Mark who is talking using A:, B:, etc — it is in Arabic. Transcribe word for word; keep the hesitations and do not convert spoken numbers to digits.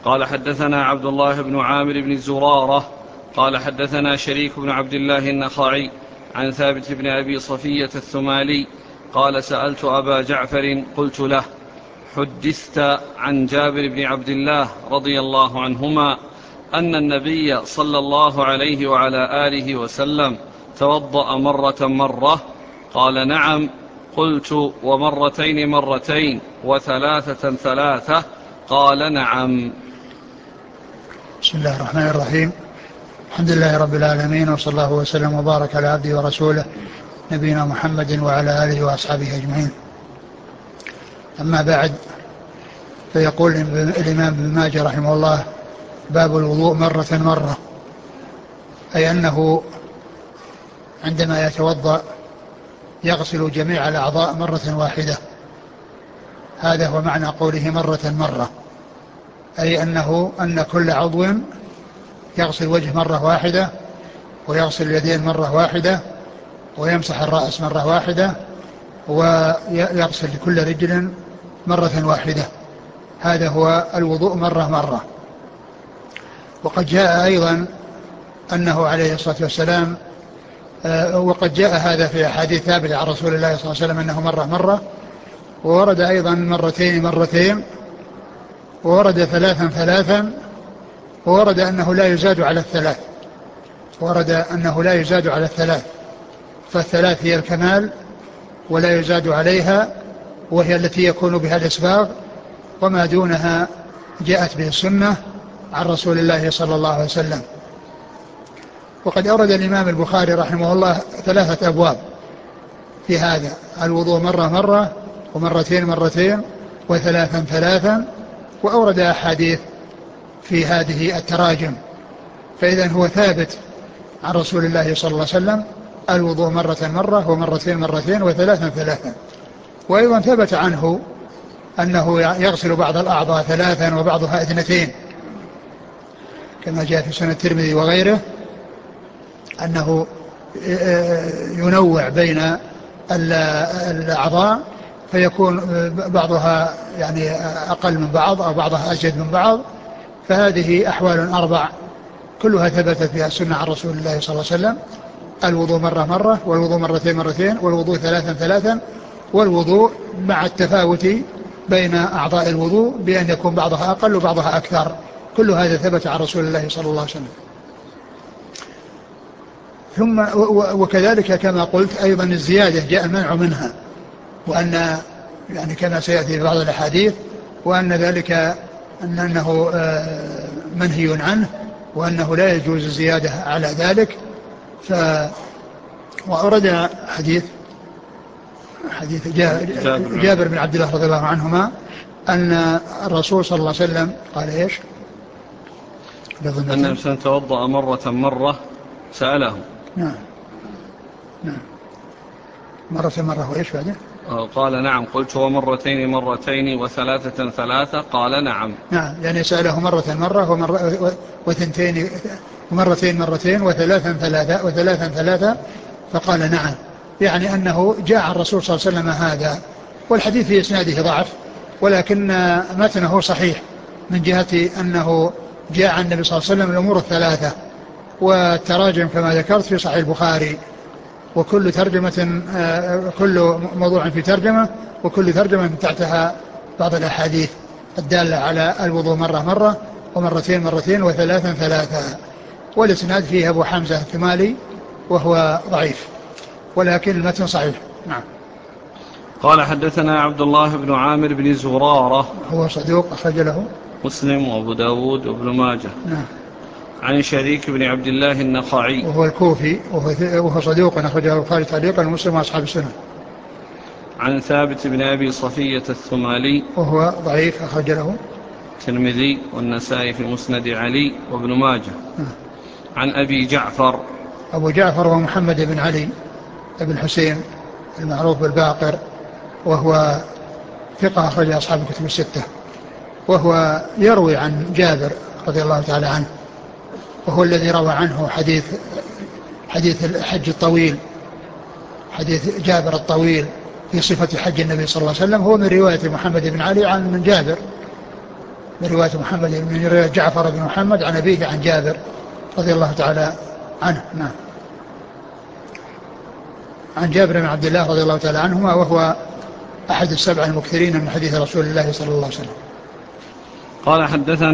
A: قال حدثنا عبد الله بن عامر بن زرارة قال حدثنا شريك بن عبد الله النخعي عن ثابت بن أبي صفية الثمالي قال سألت أبا جعفر قلت له حدثت عن جابر بن عبد الله رضي الله عنهما أن النبي صلى الله عليه وعلى آله وسلم توضأ مرة مرة؟ قال نعم. قلت ومرتين مرتين وثلاثة ثلاثة؟ قال نعم.
B: بسم الله الرحمن الرحيم. الحمد لله رب العالمين، وصلى الله وسلم وبارك على عبده ورسوله نبينا محمد وعلى آله وأصحابه أجمعين. أما بعد، فيقول الإمام ابن ماجه رحمه الله: باب الوضوء مرة مرة، أي أنه عندما يتوضأ يغسل جميع الأعضاء مرة واحدة. هذا هو معنى قوله مرة مرة، أي أنه أن كل عضو يغسل وجه مرة واحدة، ويغسل اليدين مرة واحدة، ويمسح الرأس مرة واحدة، ويغسل كل رجل مرة واحدة. هذا هو الوضوء مرة مرة. وقد جاء أيضا أنه عليه الصلاة والسلام وقد جاء هذا في أحاديث ثابتة عن رسول الله صلى الله عليه وسلم أنه مرة مرة، وورد أيضا مرتين مرتين، وورد ثلاثا ثلاثا، وورد أنه لا يزاد على الثلاث ورد أنه لا يزاد على الثلاث فالثلاث هي الكمال ولا يزاد عليها، وهي التي يكون بها الإسباغ، وما دونها جاءت به السنة عن رسول الله صلى الله عليه وسلم. وقد أورد الإمام البخاري رحمه الله ثلاثة أبواب في هذا: الوضوء مرة مرة، ومرتين مرتين، وثلاثا ثلاثا، وأورد أحاديث في هذه التراجم. فإذا هو ثابت عن رسول الله صلى الله عليه وسلم الوضوء مرة مرة، ومرتين مرتين، وثلاثا ثلاثا. وأيضا ثبت عنه أنه يغسل بعض الأعضاء ثلاثا وبعضها اثنتين، كما جاء في سنة الترمذي وغيره، أنه ينوع بين الأعضاء فيكون بعضها يعني أقل من بعض أو بعضها أزيد من بعض. فهذه أحوال أربع كلها ثبتت فيها السنة عن رسول الله صلى الله عليه وسلم: الوضوء مرة مرة، والوضوء مرتين مرتين، والوضوء ثلاثا ثلاثا، والوضوء مع التفاوت بين أعضاء الوضوء بأن يكون بعضها أقل وبعضها أكثر. كل هذا ثبت عن رسول الله صلى الله عليه وسلم. ثم وكذلك كما قلت أيضا الزيادة جاء المنع منها، وأن يعني كما سيأتي في بعض الأحاديث، وأن ذلك أن أنه منهي عنه، وأنه لا يجوز الزيادة على ذلك. ف وأورد حديث حديث جابر بن عبد الله رضي الله عنهما أن الرسول صلى الله عليه وسلم قال إيش؟
A: أن الإنسان توضأ مرة مرة سأله.
B: نعم نعم مرة مرة وإيش بعده؟
A: قال نعم. قلت ومرتين مرتين وثلاثة ثلاثة؟ قال نعم.
B: نعم، يعني سأله مرة مرة ومرة وثنتين ومرتين مرتين وثلاثا ثلاثة وثلاثا ثلاثة فقال نعم، يعني أنه جاء عن الرسول صلى الله عليه وسلم هذا. والحديث في إسناده ضعف، ولكن متنه صحيح من جهة أنه جاء عن النبي صلى الله عليه وسلم الأمور الثلاثة. والتراجم كما ذكرت في صحيح البخاري، وكل ترجمة كل موضوع في ترجمة، وكل ترجمة تحتها بعض الأحاديث الدالة على الوضوء مرة مرة، ومرتين مرتين، وثلاثا ثلاثة. والإسناد فيه أبو حمزة الثمالي وهو ضعيف، ولكن المتن صحيح. نعم.
A: قال حدثنا عبد الله بن عامر بن زرارة،
B: هو صدوق أخرج له
A: مسلم وأبو داود وابن ماجه.
B: نعم.
A: عن شريك بن عبد الله النخعي،
B: وهو الكوفي، وهو صدوق أخرجه البخاري تعليقا ومسلم وأصحاب السنن.
A: عن ثابت بن أبي صفية الثمالي،
B: وهو ضعيف أخرج له
A: الترمذي والنسائي في مسند علي وابن ماجه. عن أبي جعفر،
B: أبو جعفر ومحمد بن علي بن حسين المعروف بالباقر، وهو ثقة أخرج أصحاب الكتب الستة، وهو يروي عن جابر رضي الله تعالى عنه، وهو الذي روى عنه حديث حديث الحج الطويل، حديث جابر الطويل في صفة حج النبي صلى الله عليه وسلم، هو من رواية محمد بن علي عن من جابر. من رواية محمد من رواية جعفر بن محمد عن أبيه عن جابر رضي الله تعالى عنه. نعم. عن جابر بن عبد الله رضي الله تعالى عنهما وهو أحد السبع المكثرين من حديث رسول الله صلى الله عليه وسلم.
A: قال حدثنا